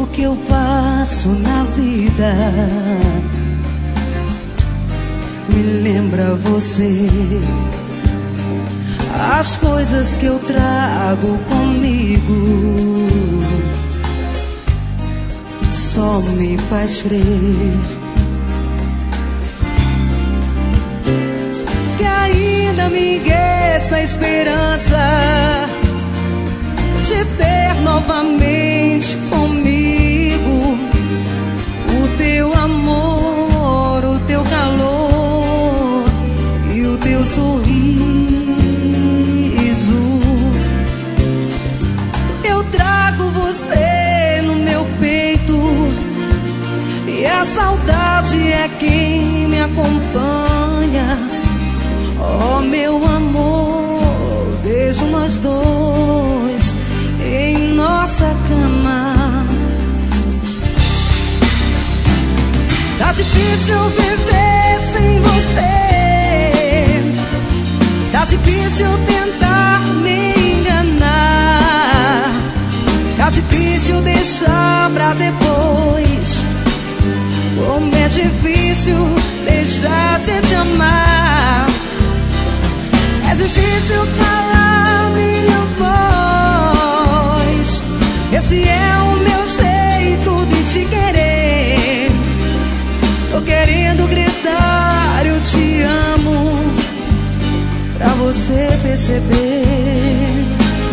que eu faço na vida me lembra você. As coisas que eu trago comigo só me faz crer que ainda me resta a esperança de ter novamente comigo o teu amor, o teu calor e o teu sorriso. Eu trago você no meu peito e a saudade é quem me acompanha. Oh, meu amor, beijo nós dois em nossa cama. Tá difícil viver sem você, tá difícil tentar me enganar, tá difícil deixar pra depois. Como é difícil deixar de te amar. É difícil calar minha voz. Esse é o meu jeito de te querer. Tô querendo gritar eu te amo pra você perceber.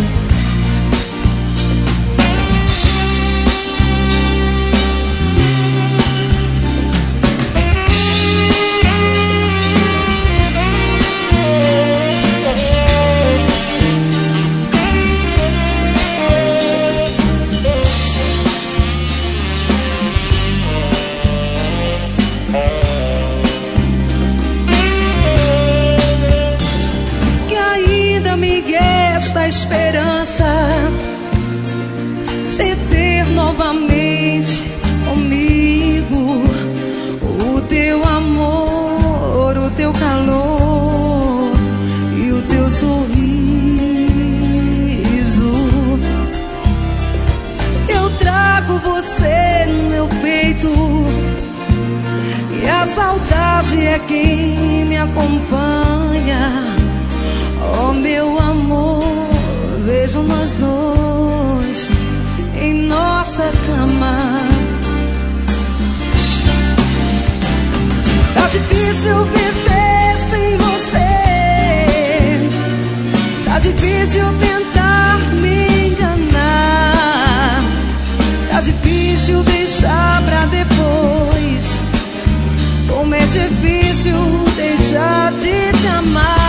Esta esperança de ter novamente comigo o teu amor, o teu calor e o teu sorriso. Eu trago você no meu peito e a saudade é quem me acompanha. Oh, meu amor, vejo nós dois em nossa cama. Tá difícil viver sem você, tá difícil tentar me enganar, tá difícil deixar pra depois. Como é difícil deixar de te amar.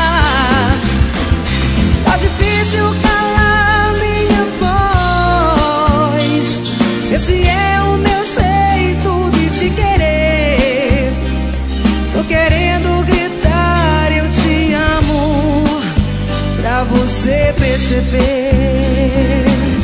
Tá difícil calar minha voz. Esse é o meu jeito de te querer. Tô querendo gritar eu te amo pra você perceber.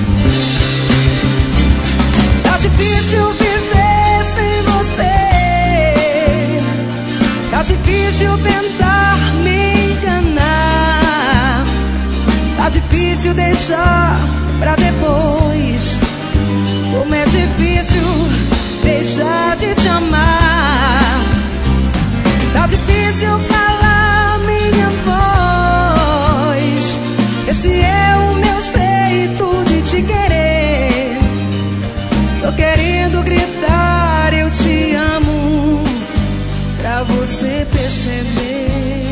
Tá difícil viver sem você, tá difícil tentar me enganar, tá difícil deixar pra depois. Como é difícil deixar de te amar. Tá difícil calar minha voz. Esse é o meu jeito de te querer. Tô querendo gritar eu te amo pra você perceber.